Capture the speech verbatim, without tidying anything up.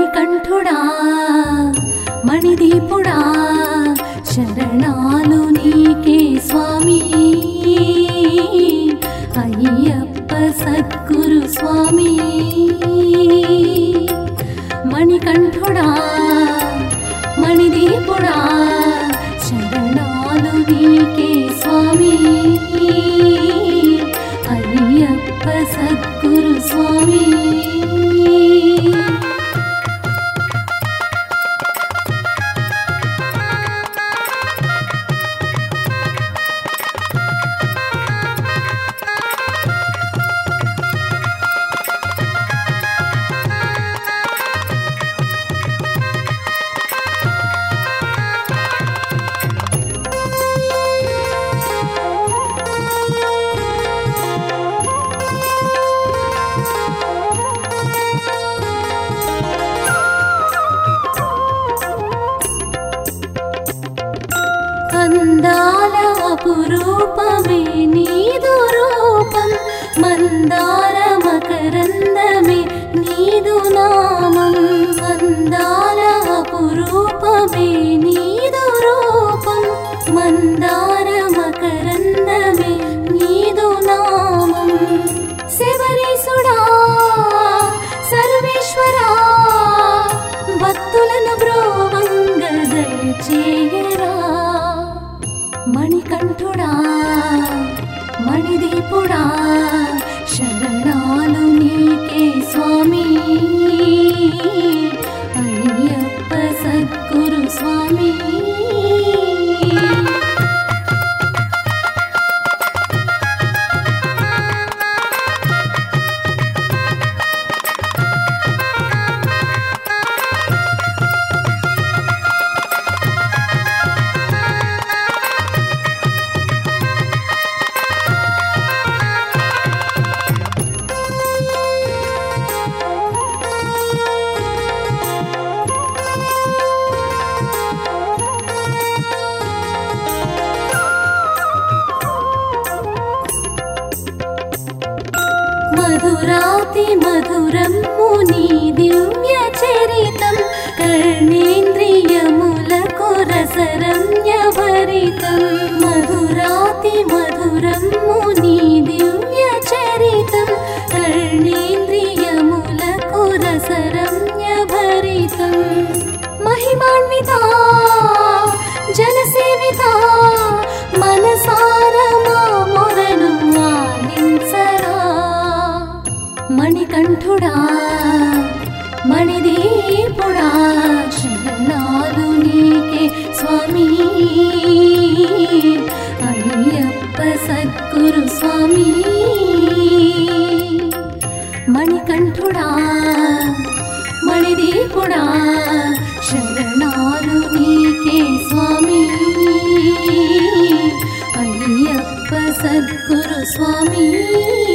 మణికంఠుడా మణిదీపుడా శరణాలు నీకే స్వామి అయ్యప్ప సద్గురు స్వామి మణికంఠుడా మణిదీపుడా శరణాలు నీకే స్వామి అయ్యప్ప సద్గురు స్వామి అందాల అపురూపమే నీదు రూపం మందార మకరందమే నీదు నామం అందాల అపురూపమే నీదు రూపం మందార మకరందమే నీదు నామం శబరీసుడా సర్వేశ్వరా భక్తులను బ్రోవంగ దయచేయరా మణికంఠుడా మణిదీపుడా శరణాలు నీకే స్వామి అయ్యప్ప సద్గురు స్వామి మధురాతి మధురం ముని దివ్య చరితం కర్ణేంద్రియములకు రసరమ్య భరితం మధురాతి మధురం ముని దివ్య చరితం కర్ణేంద్రియములకు రసరమ్య భరితం మహిమాన్విత జనసేవిత మనసార మా మొరను ఆలించరా మణికంఠుడా మణిదీపుడా శరణాలు నీకే స్వామి అయ్యప్ప సద్గురు స్వామి మణికంఠుడా మణిదీపుడా శరణాలు నీకే స్వామి అయ్యప్ప సద్గురు స్వామి